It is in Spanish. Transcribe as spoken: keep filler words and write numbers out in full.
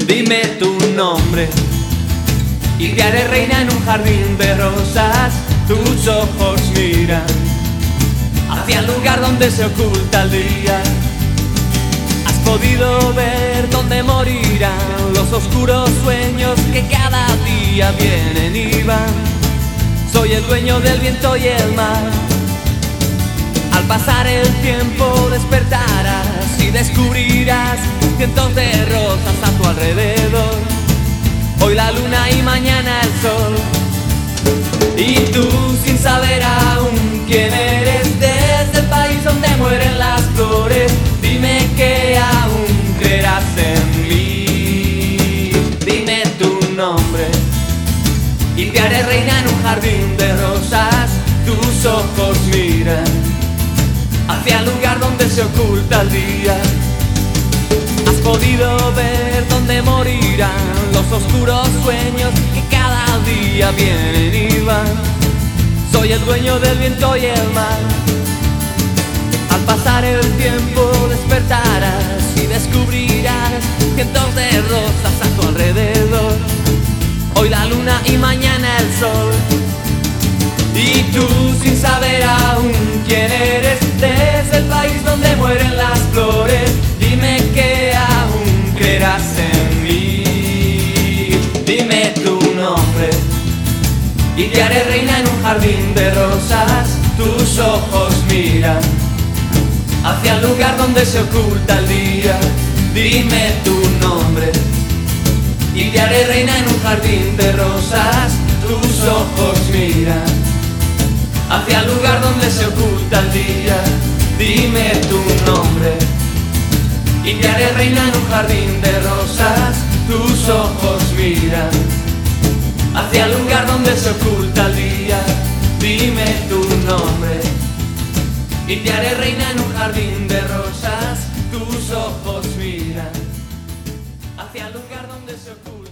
Dime tu nombre y te haré reina en un jardín de rosas. Tus ojos miran hacia el lugar donde se oculta el día. Has podido ver dónde morirán los oscuros sueños que cada día vienen y van. Soy el dueño del viento y el mar. Al pasar el tiempo despertarás y descubrirás cientos de rosas a tu alrededor. Hoy la luna y mañana el sol. Y tú, sin saber aún quién eres, desde el país donde mueren las flores, dime que aún creerás en mí. Dime tu nombre y te haré reina en un jardín de rosas. Tus ojos miran hacia el lugar donde se oculta el día. Has podido ver dónde morirán los oscuros sueños que cada día vienen y van. Soy el dueño del viento y el mar. Al pasar el tiempo despertarás y descubrirás cientos de rosas a tu alrededor. Hoy la luna y mañana el sol. Y tú, sin saber aún quién eres, desde el país donde mueren las flores, dime que aún creerás en mí. Dime tu nombre y te haré reina en un jardín de rosas. Tus ojos miran hacia el lugar donde se oculta el día. Dime tu nombre y te haré reina en un jardín de rosas. Tus ojos miran hacia el lugar donde se oculta el día. Dime tu nombre y te haré reina en un jardín de rosas. Tus ojos miran hacia el lugar donde se oculta el día. Dime tu nombre y te haré reina en un jardín de rosas. Tus ojos miran hacia el lugar donde se oculta